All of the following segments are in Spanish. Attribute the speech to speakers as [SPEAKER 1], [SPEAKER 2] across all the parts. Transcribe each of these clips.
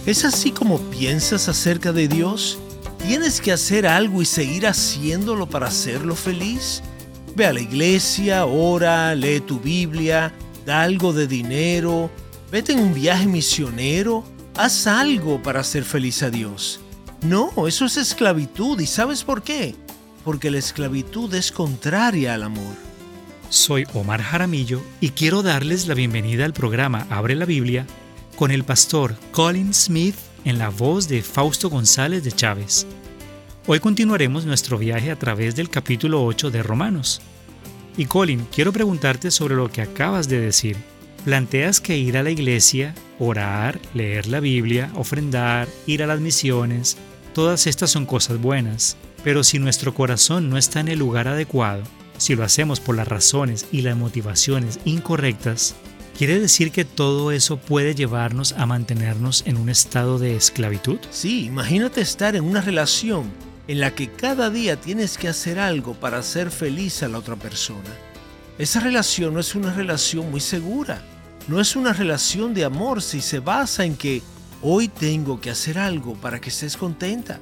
[SPEAKER 1] ¿Es así como piensas acerca de Dios? ¿Tienes que hacer algo y seguir haciéndolo para hacerlo feliz? Ve a la iglesia, ora, lee tu Biblia, da algo de dinero, vete en un viaje misionero, haz algo para hacer feliz a Dios. No, eso es esclavitud. ¿Y sabes por qué? Porque la esclavitud es contraria al amor.
[SPEAKER 2] Soy Omar Jaramillo y quiero darles la bienvenida al programa Abre la Biblia con el pastor Colin Smith en la voz de Fausto González de Chávez. Hoy continuaremos nuestro viaje a través del capítulo 8 de Romanos. Y Colin, quiero preguntarte sobre lo que acabas de decir. Planteas que ir a la iglesia, orar, leer la Biblia, ofrendar, ir a las misiones, todas estas son cosas buenas, pero si nuestro corazón no está en el lugar adecuado, si lo hacemos por las razones y las motivaciones incorrectas, ¿quiere decir que todo eso puede llevarnos a mantenernos en un estado de esclavitud?
[SPEAKER 1] Sí, imagínate estar en una relación en la que cada día tienes que hacer algo para hacer feliz a la otra persona. Esa relación no es una relación muy segura. No es una relación de amor si se basa en que hoy tengo que hacer algo para que estés contenta.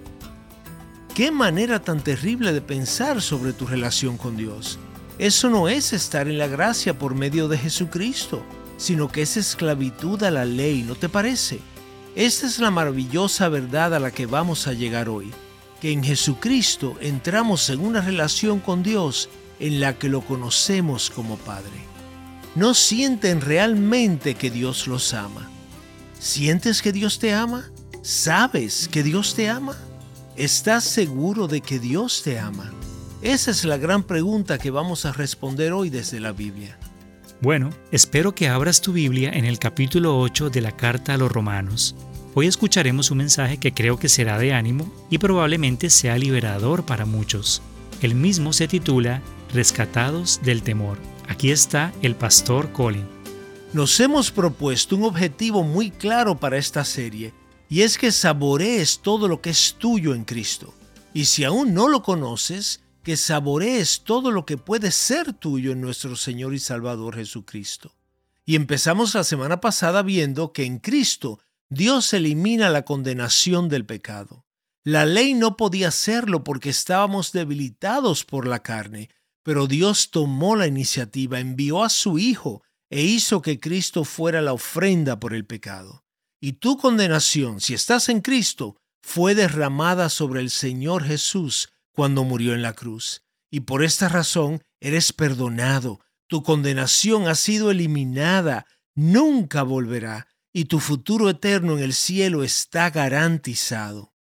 [SPEAKER 1] ¡Qué manera tan terrible de pensar sobre tu relación con Dios! Eso no es estar en la gracia por medio de Jesucristo, sino que es esclavitud a la ley, ¿no te parece? Esta es la maravillosa verdad a la que vamos a llegar hoy, que en Jesucristo entramos en una relación con Dios en la que lo conocemos como Padre. ¿No sienten realmente que Dios los ama? ¿Sientes que Dios te ama? ¿Sabes que Dios te ama? ¿Estás seguro de que Dios te ama? Esa es la gran pregunta que vamos a responder hoy desde la Biblia.
[SPEAKER 2] Bueno, espero que abras tu Biblia en el capítulo 8 de la carta a los Romanos. Hoy escucharemos un mensaje que creo que será de ánimo y probablemente sea liberador para muchos. El mismo se titula Rescatados del temor. Aquí está el pastor Colin.
[SPEAKER 1] Nos hemos propuesto un objetivo muy claro para esta serie, y es que saborees todo lo que es tuyo en Cristo. Y si aún no lo conoces, que saborees todo lo que puede ser tuyo en nuestro Señor y Salvador Jesucristo. Y empezamos la semana pasada viendo que en Cristo Dios elimina la condenación del pecado. La ley no podía hacerlo porque estábamos debilitados por la carne, pero Dios tomó la iniciativa, envió a su Hijo e hizo que Cristo fuera la ofrenda por el pecado. Y tu condenación, si estás en Cristo, fue derramada sobre el Señor Jesús cuando murió en la cruz. Y por esta razón eres perdonado. Tu condenación ha sido eliminada, nunca volverá, y tu futuro eterno en el cielo está garantizado.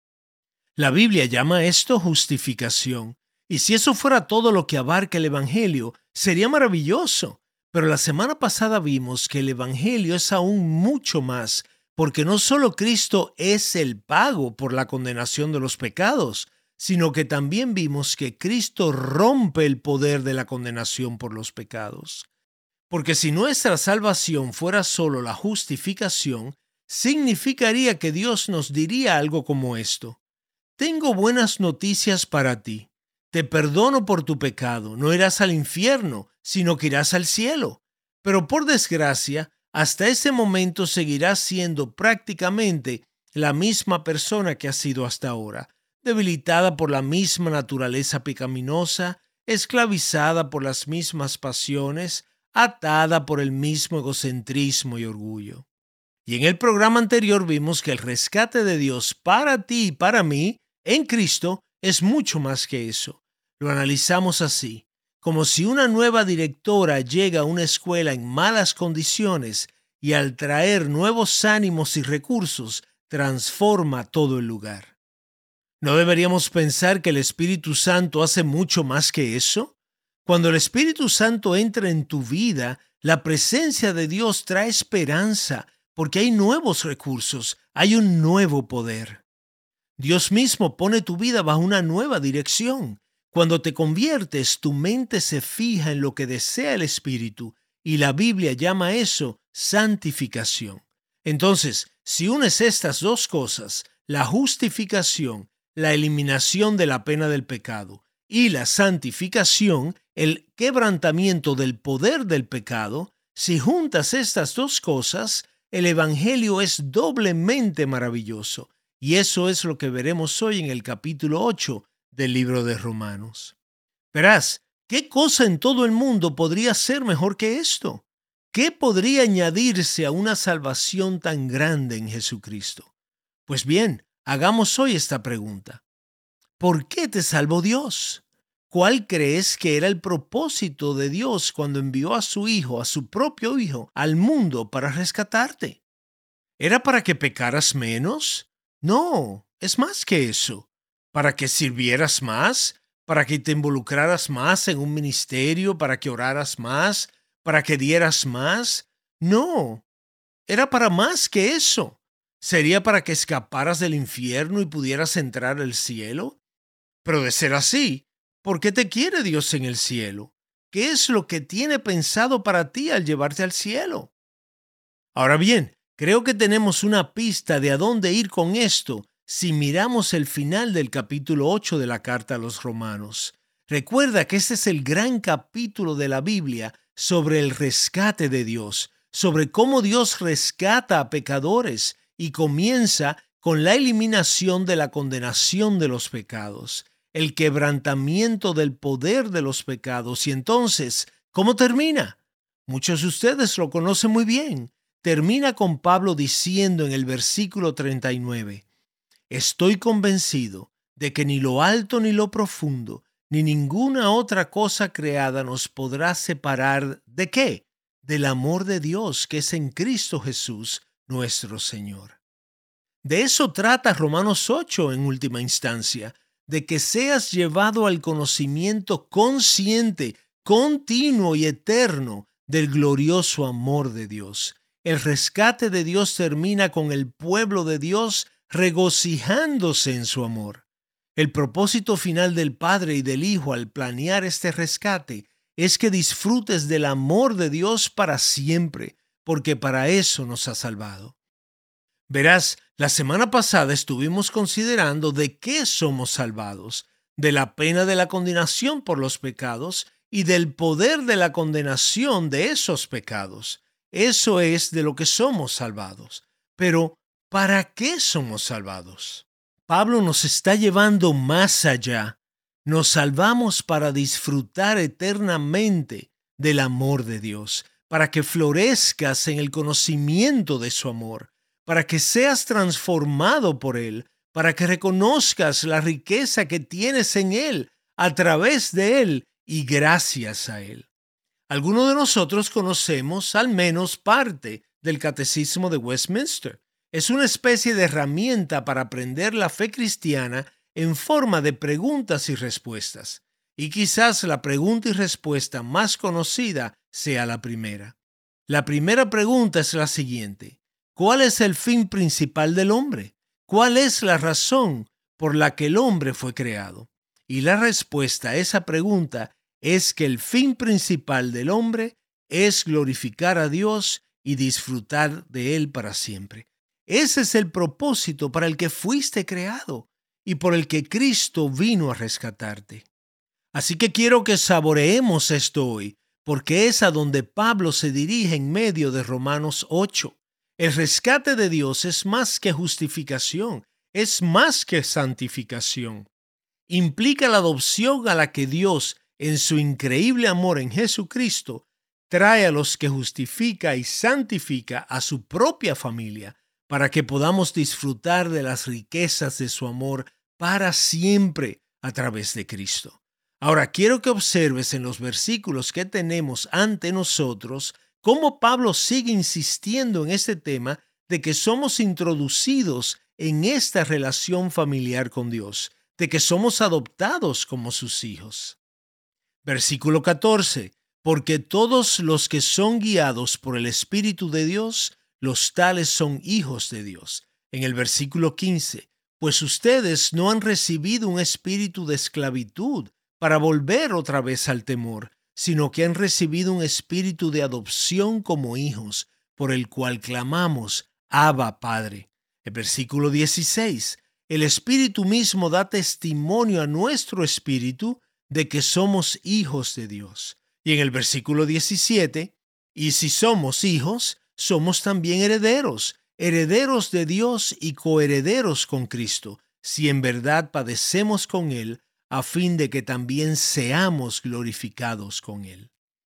[SPEAKER 1] La Biblia llama esto justificación. Y si eso fuera todo lo que abarca el Evangelio, sería maravilloso. Pero la semana pasada vimos que el Evangelio es aún mucho más, porque no solo Cristo es el pago por la condenación de los pecados, sino que también vimos que Cristo rompe el poder de la condenación por los pecados. Porque si nuestra salvación fuera solo la justificación, significaría que Dios nos diría algo como esto: tengo buenas noticias para ti. Te perdono por tu pecado. No irás al infierno, sino que irás al cielo. Pero por desgracia, hasta ese momento seguirás siendo prácticamente la misma persona que has sido hasta ahora, debilitada por la misma naturaleza pecaminosa, esclavizada por las mismas pasiones, atada por el mismo egocentrismo y orgullo. Y en el programa anterior vimos que el rescate de Dios para ti y para mí en Cristo es mucho más que eso. Lo analizamos así: como si una nueva directora llega a una escuela en malas condiciones y al traer nuevos ánimos y recursos transforma todo el lugar. ¿No deberíamos pensar que el Espíritu Santo hace mucho más que eso? Cuando el Espíritu Santo entra en tu vida, la presencia de Dios trae esperanza, porque hay nuevos recursos, hay un nuevo poder. Dios mismo pone tu vida bajo una nueva dirección. Cuando te conviertes, tu mente se fija en lo que desea el Espíritu, y la Biblia llama eso santificación. Entonces, si unes estas dos cosas, la justificación, la eliminación de la pena del pecado, y la santificación, el quebrantamiento del poder del pecado, si juntas estas dos cosas, el Evangelio es doblemente maravilloso. Y eso es lo que veremos hoy en el capítulo 8 del libro de Romanos. Verás, ¿qué cosa en todo el mundo podría ser mejor que esto? ¿Qué podría añadirse a una salvación tan grande en Jesucristo? Pues bien, hagamos hoy esta pregunta. ¿Por qué te salvó Dios? ¿Cuál crees que era el propósito de Dios cuando envió a su Hijo, a su propio Hijo, al mundo para rescatarte? ¿Era para que pecaras menos? No, es más que eso. ¿Para que sirvieras más? ¿Para que te involucraras más en un ministerio? ¿Para que oraras más? ¿Para que dieras más? No, era para más que eso. ¿Sería para que escaparas del infierno y pudieras entrar al cielo? Pero de ser así, ¿por qué te quiere Dios en el cielo? ¿Qué es lo que tiene pensado para ti al llevarte al cielo? Ahora bien, creo que tenemos una pista de a dónde ir con esto si miramos el final del capítulo 8 de la carta a los Romanos. Recuerda que este es el gran capítulo de la Biblia sobre el rescate de Dios, sobre cómo Dios rescata a pecadores y comienza con la eliminación de la condenación de los pecados, el quebrantamiento del poder de los pecados. Y entonces, ¿cómo termina? Muchos de ustedes lo conocen muy bien. Termina con Pablo diciendo en el versículo 39, «Estoy convencido de que ni lo alto ni lo profundo, ni ninguna otra cosa creada nos podrá separar ¿de qué? Del amor de Dios que es en Cristo Jesús, nuestro Señor». De eso trata Romanos 8 en última instancia, de que seas llevado al conocimiento consciente, continuo y eterno del glorioso amor de Dios. El rescate de Dios termina con el pueblo de Dios regocijándose en su amor. El propósito final del Padre y del Hijo al planear este rescate es que disfrutes del amor de Dios para siempre, porque para eso nos ha salvado. Verás, la semana pasada estuvimos considerando de qué somos salvados, de la pena de la condenación por los pecados y del poder de la condenación de esos pecados. Eso es de lo que somos salvados. Pero, ¿para qué somos salvados? Pablo nos está llevando más allá. Nos salvamos para disfrutar eternamente del amor de Dios, para que florezcas en el conocimiento de su amor, para que seas transformado por Él, para que reconozcas la riqueza que tienes en Él, a través de Él y gracias a Él. Algunos de nosotros conocemos al menos parte del Catecismo de Westminster. Es una especie de herramienta para aprender la fe cristiana en forma de preguntas y respuestas. Y quizás la pregunta y respuesta más conocida sea la primera. La primera pregunta es la siguiente: ¿cuál es el fin principal del hombre? ¿Cuál es la razón por la que el hombre fue creado? Y la respuesta a esa pregunta es que el fin principal del hombre es glorificar a Dios y disfrutar de Él para siempre. Ese es el propósito para el que fuiste creado y por el que Cristo vino a rescatarte. Así que quiero que saboreemos esto hoy, porque es a donde Pablo se dirige en medio de Romanos 8. El rescate de Dios es más que justificación, es más que santificación. Implica la adopción a la que Dios, en su increíble amor en Jesucristo, trae a los que justifica y santifica a su propia familia, para que podamos disfrutar de las riquezas de su amor para siempre a través de Cristo. Ahora quiero que observes en los versículos que tenemos ante nosotros cómo Pablo sigue insistiendo en este tema de que somos introducidos en esta relación familiar con Dios, de que somos adoptados como sus hijos. Versículo 14. Porque todos los que son guiados por el Espíritu de Dios, los tales son hijos de Dios. En el versículo 15. Pues ustedes no han recibido un espíritu de esclavitud para volver otra vez al temor, sino que han recibido un espíritu de adopción como hijos, por el cual clamamos, Abba, Padre. El versículo 16. El Espíritu mismo da testimonio a nuestro espíritu de que somos hijos de Dios. Y en el versículo 17, y si somos hijos, somos también herederos, herederos de Dios y coherederos con Cristo, si en verdad padecemos con Él, a fin de que también seamos glorificados con Él.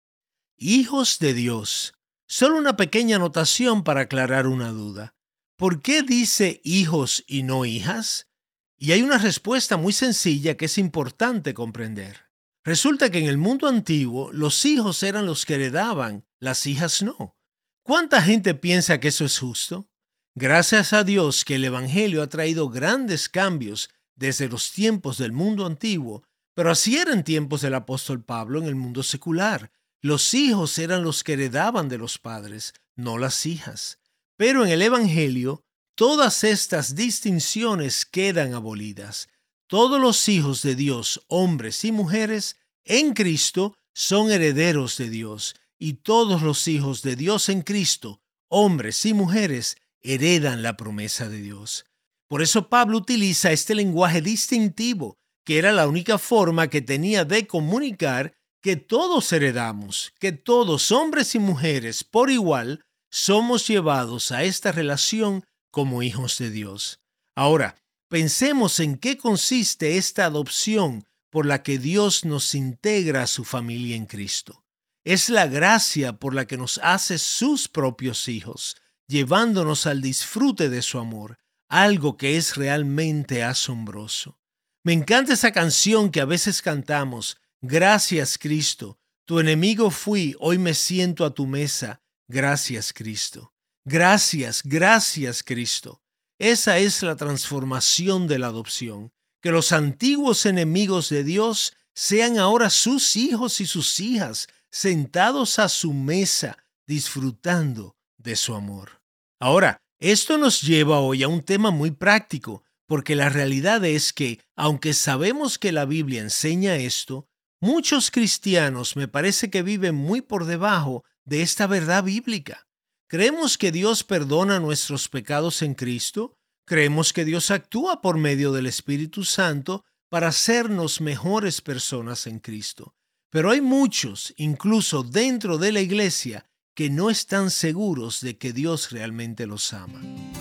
[SPEAKER 1] Hijos de Dios. Solo una pequeña anotación para aclarar una duda. ¿Por qué dice hijos y no hijas? Y hay una respuesta muy sencilla que es importante comprender. Resulta que en el mundo antiguo los hijos eran los que heredaban, las hijas no. ¿Cuánta gente piensa que eso es justo? Gracias a Dios que el Evangelio ha traído grandes cambios desde los tiempos del mundo antiguo, pero así era en tiempos del apóstol Pablo en el mundo secular. Los hijos eran los que heredaban de los padres, no las hijas. Pero en el Evangelio, todas estas distinciones quedan abolidas. Todos los hijos de Dios, hombres y mujeres, en Cristo, son herederos de Dios. Y todos los hijos de Dios en Cristo, hombres y mujeres, heredan la promesa de Dios. Por eso Pablo utiliza este lenguaje distintivo, que era la única forma que tenía de comunicar que todos heredamos, que todos, hombres y mujeres, por igual, somos llevados a esta relación como hijos de Dios. Ahora, pensemos en qué consiste esta adopción por la que Dios nos integra a su familia en Cristo. Es la gracia por la que nos hace sus propios hijos, llevándonos al disfrute de su amor, algo que es realmente asombroso. Me encanta esa canción que a veces cantamos: gracias, Cristo, tu enemigo fui, hoy me siento a tu mesa. Gracias, Cristo. Gracias, gracias, Cristo. Esa es la transformación de la adopción, que los antiguos enemigos de Dios sean ahora sus hijos y sus hijas, sentados a su mesa, disfrutando de su amor. Ahora, esto nos lleva hoy a un tema muy práctico, porque la realidad es que, aunque sabemos que la Biblia enseña esto, muchos cristianos me parece que viven muy por debajo de esta verdad bíblica. Creemos que Dios perdona nuestros pecados en Cristo, creemos que Dios actúa por medio del Espíritu Santo para hacernos mejores personas en Cristo. Pero hay muchos, incluso dentro de la iglesia, que no están seguros de que Dios realmente los ama.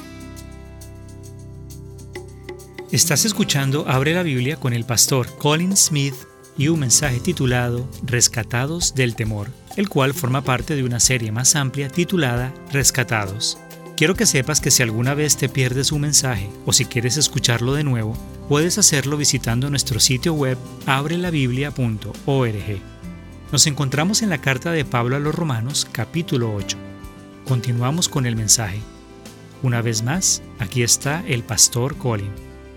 [SPEAKER 2] Estás escuchando Abre la Biblia con el pastor Colin Smith y un mensaje titulado Rescatados del Temor, el cual forma parte de una serie más amplia titulada Rescatados. Quiero que sepas que si alguna vez te pierdes un mensaje o si quieres escucharlo de nuevo, puedes hacerlo visitando nuestro sitio web abrelabiblia.org. Nos encontramos en la carta de Pablo a los Romanos, capítulo 8. Continuamos con el mensaje. Una vez más, aquí está el pastor Colin.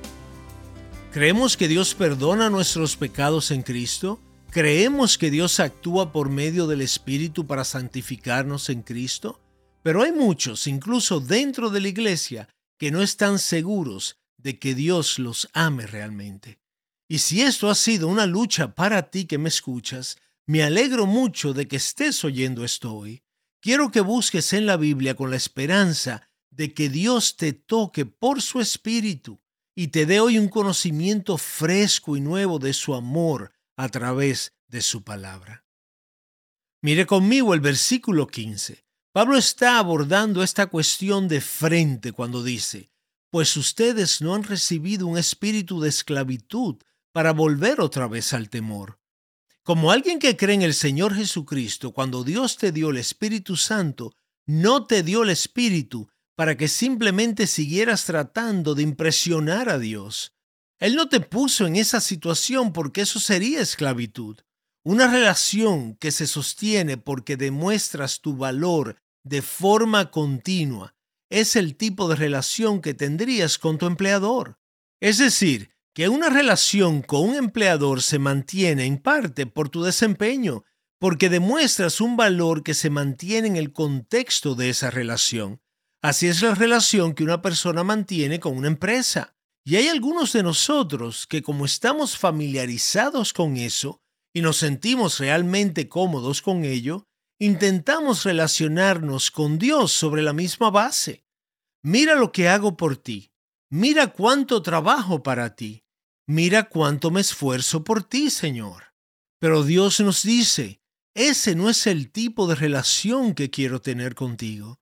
[SPEAKER 1] ¿Creemos que Dios perdona nuestros pecados en Cristo? ¿Creemos que Dios actúa por medio del Espíritu para santificarnos en Cristo? Pero hay muchos, incluso dentro de la iglesia, que no están seguros de que Dios los ame realmente. Y si esto ha sido una lucha para ti que me escuchas, me alegro mucho de que estés oyendo esto hoy. Quiero que busques en la Biblia con la esperanza de que Dios te toque por su Espíritu y te dé hoy un conocimiento fresco y nuevo de su amor a través de su palabra. Mire conmigo el versículo 15. Pablo está abordando esta cuestión de frente cuando dice: pues ustedes no han recibido un espíritu de esclavitud para volver otra vez al temor. Como alguien que cree en el Señor Jesucristo, cuando Dios te dio el Espíritu Santo, no te dio el Espíritu para que simplemente siguieras tratando de impresionar a Dios. Él no te puso en esa situación porque eso sería esclavitud. Una relación que se sostiene porque demuestras tu valor de forma continua es el tipo de relación que tendrías con tu empleador. Es decir, que una relación con un empleador se mantiene en parte por tu desempeño, porque demuestras un valor que se mantiene en el contexto de esa relación. Así es la relación que una persona mantiene con una empresa. Y hay algunos de nosotros que, como estamos familiarizados con eso y nos sentimos realmente cómodos con ello, intentamos relacionarnos con Dios sobre la misma base. Mira lo que hago por ti. Mira cuánto trabajo para ti. Mira cuánto me esfuerzo por ti, Señor. Pero Dios nos dice: ese no es el tipo de relación que quiero tener contigo.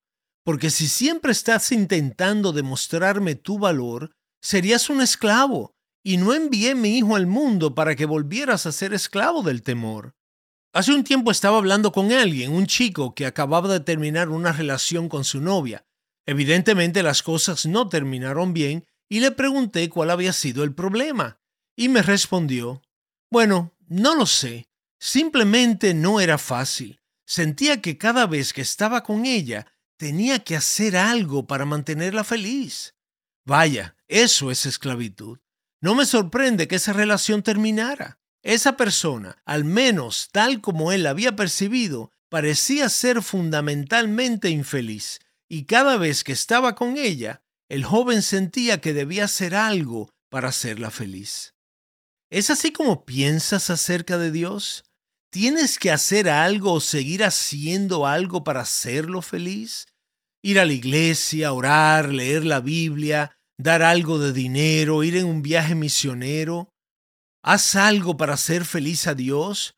[SPEAKER 1] porque si siempre estás intentando demostrarme tu valor, serías un esclavo, y no envié mi hijo al mundo para que volvieras a ser esclavo del temor. Hace un tiempo estaba hablando con alguien, un chico que acababa de terminar una relación con su novia. Evidentemente las cosas no terminaron bien y le pregunté cuál había sido el problema. Y me respondió, bueno, no lo sé, simplemente no era fácil. Sentía que cada vez que estaba con ella tenía que hacer algo para mantenerla feliz. Vaya, eso es esclavitud. No me sorprende que esa relación terminara. Esa persona, al menos tal como él la había percibido, parecía ser fundamentalmente infeliz, y cada vez que estaba con ella, el joven sentía que debía hacer algo para hacerla feliz. ¿Es así como piensas acerca de Dios? ¿Tienes que hacer algo o seguir haciendo algo para hacerlo feliz? Ir a la iglesia, orar, leer la Biblia, dar algo de dinero, ir en un viaje misionero. ¿Haz algo para hacer feliz a Dios?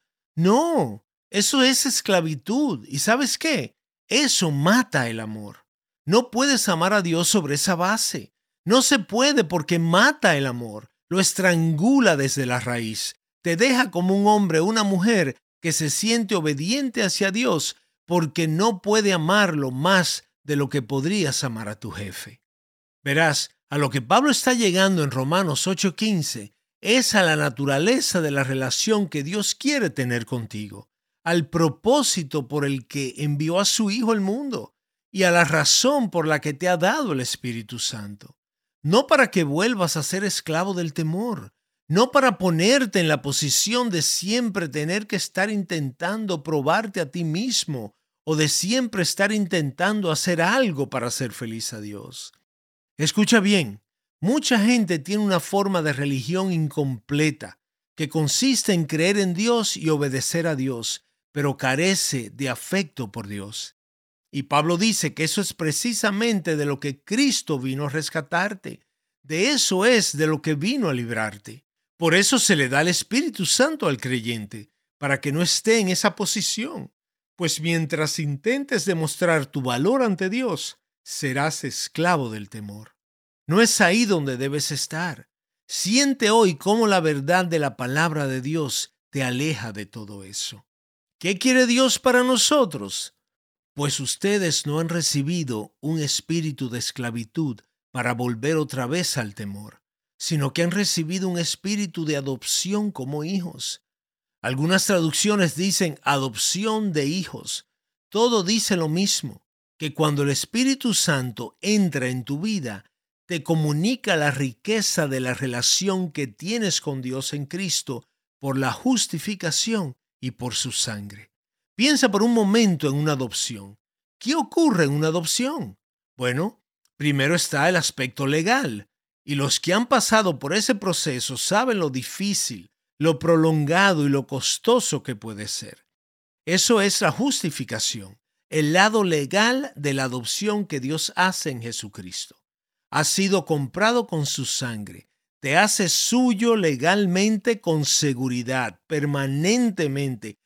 [SPEAKER 1] No, eso es esclavitud. ¿Y sabes qué? Eso mata el amor. No puedes amar a Dios sobre esa base. No se puede porque mata el amor. Lo estrangula desde la raíz. Te deja como un hombre o una mujer que se siente obediente hacia Dios porque no puede amarlo más de lo que podrías amar a tu jefe. Verás, a lo que Pablo está llegando en Romanos 8:15 es a la naturaleza de la relación que Dios quiere tener contigo, al propósito por el que envió a su Hijo al mundo y a la razón por la que te ha dado el Espíritu Santo. No para que vuelvas a ser esclavo del temor, no para ponerte en la posición de siempre tener que estar intentando probarte a ti mismo o de siempre estar intentando hacer algo para hacer feliz a Dios. Escucha bien. Mucha gente tiene una forma de religión incompleta que consiste en creer en Dios y obedecer a Dios, pero carece de afecto por Dios. Y Pablo dice que eso es precisamente de lo que Cristo vino a rescatarte. De eso es de lo que vino a librarte. Por eso se le da el Espíritu Santo al creyente, para que no esté en esa posición. Pues mientras intentes demostrar tu valor ante Dios, serás esclavo del temor. No es ahí donde debes estar. Siente hoy cómo la verdad de la palabra de Dios te aleja de todo eso. ¿Qué quiere Dios para nosotros? Pues ustedes no han recibido un espíritu de esclavitud para volver otra vez al temor, sino que han recibido un espíritu de adopción como hijos. Algunas traducciones dicen adopción de hijos. Todo dice lo mismo, que cuando el Espíritu Santo entra en tu vida, te comunica la riqueza de la relación que tienes con Dios en Cristo por la justificación y por su sangre. Piensa por un momento en una adopción. ¿Qué ocurre en una adopción? Bueno, primero está el aspecto legal, y los que han pasado por ese proceso saben lo difícil, lo prolongado y lo costoso que puede ser. Eso es la justificación, el lado legal de la adopción que Dios hace en Jesucristo. Has sido comprado con su sangre. Te hace suyo legalmente con seguridad, permanentemente,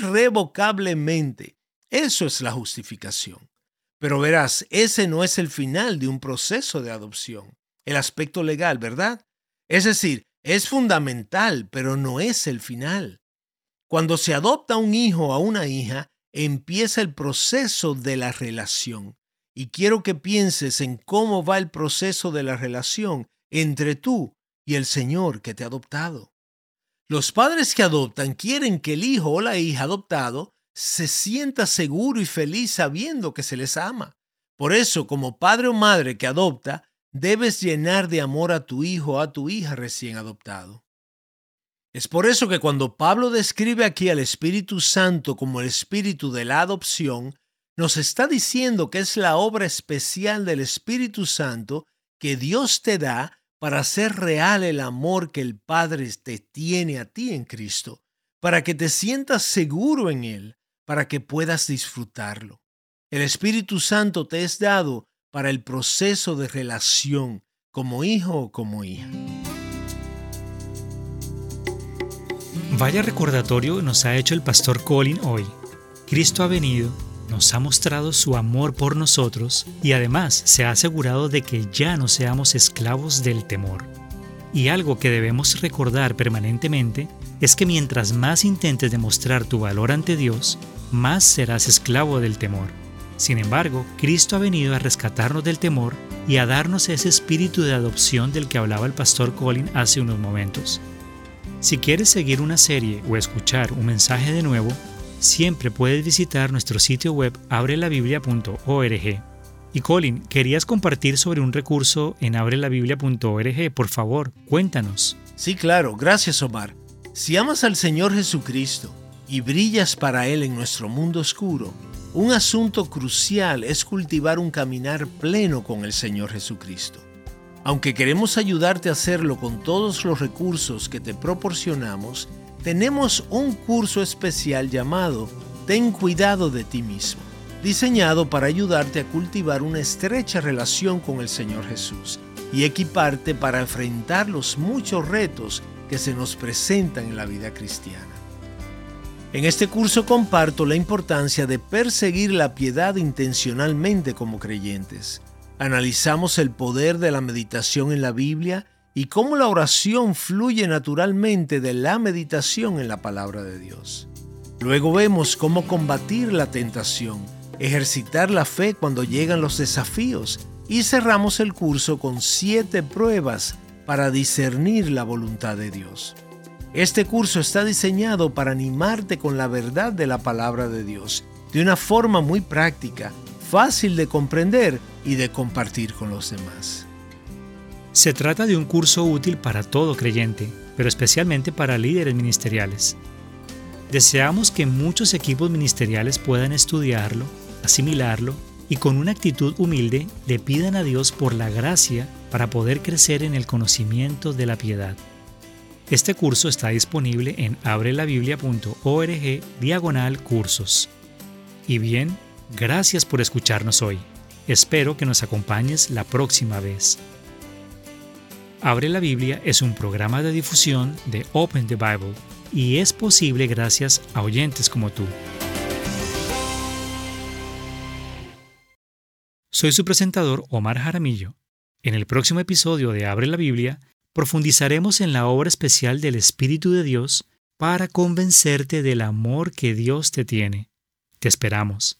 [SPEAKER 1] irrevocablemente. Eso es la justificación. Pero verás, ese no es el final de un proceso de adopción. El aspecto legal, ¿verdad? Es decir, es fundamental, pero no es el final. Cuando se adopta un hijo o a una hija, empieza el proceso de la relación. Y quiero que pienses en cómo va el proceso de la relación entre tú y el Señor que te ha adoptado. Los padres que adoptan quieren que el hijo o la hija adoptado se sienta seguro y feliz sabiendo que se les ama. Por eso, como padre o madre que adopta, debes llenar de amor a tu hijo o a tu hija recién adoptado. Es por eso que cuando Pablo describe aquí al Espíritu Santo como el espíritu de la adopción, nos está diciendo que es la obra especial del Espíritu Santo que Dios te da para hacer real el amor que el Padre te tiene a ti en Cristo, para que te sientas seguro en Él, para que puedas disfrutarlo. El Espíritu Santo te es dado para el proceso de relación como hijo o como hija.
[SPEAKER 2] Vaya recordatorio nos ha hecho el pastor Colin hoy. Cristo ha venido nos ha mostrado su amor por nosotros y además se ha asegurado de que ya no seamos esclavos del temor. Y algo que debemos recordar permanentemente es que mientras más intentes demostrar tu valor ante Dios, más serás esclavo del temor. Sin embargo, Cristo ha venido a rescatarnos del temor y a darnos ese espíritu de adopción del que hablaba el pastor Colin hace unos momentos. Si quieres seguir una serie o escuchar un mensaje de nuevo, siempre puedes visitar nuestro sitio web abrelabiblia.org. Y Colin, querías compartir sobre un recurso en abrelabiblia.org. Por favor, cuéntanos.
[SPEAKER 1] Sí, claro. Gracias, Omar. Si amas al Señor Jesucristo y brillas para Él en nuestro mundo oscuro, un asunto crucial es cultivar un caminar pleno con el Señor Jesucristo. Aunque queremos ayudarte a hacerlo con todos los recursos que te proporcionamos, tenemos un curso especial llamado Ten cuidado de ti mismo, diseñado para ayudarte a cultivar una estrecha relación con el Señor Jesús y equiparte para enfrentar los muchos retos que se nos presentan en la vida cristiana. En este curso comparto la importancia de perseguir la piedad intencionalmente como creyentes. Analizamos el poder de la meditación en la Biblia y cómo la oración fluye naturalmente de la meditación en la palabra de Dios. Luego vemos cómo combatir la tentación, ejercitar la fe cuando llegan los desafíos y cerramos el curso con 7 pruebas para discernir la voluntad de Dios. Este curso está diseñado para animarte con la verdad de la palabra de Dios de una forma muy práctica, fácil de comprender y de compartir con los demás.
[SPEAKER 2] Se trata de un curso útil para todo creyente, pero especialmente para líderes ministeriales. Deseamos que muchos equipos ministeriales puedan estudiarlo, asimilarlo y con una actitud humilde le pidan a Dios por la gracia para poder crecer en el conocimiento de la piedad. Este curso está disponible en abrelabiblia.org/cursos. Y bien, gracias por escucharnos hoy. Espero que nos acompañes la próxima vez. Abre la Biblia es un programa de difusión de Open the Bible y es posible gracias a oyentes como tú. Soy su presentador Omar Jaramillo. En el próximo episodio de Abre la Biblia profundizaremos en la obra especial del Espíritu de Dios para convencerte del amor que Dios te tiene. Te esperamos.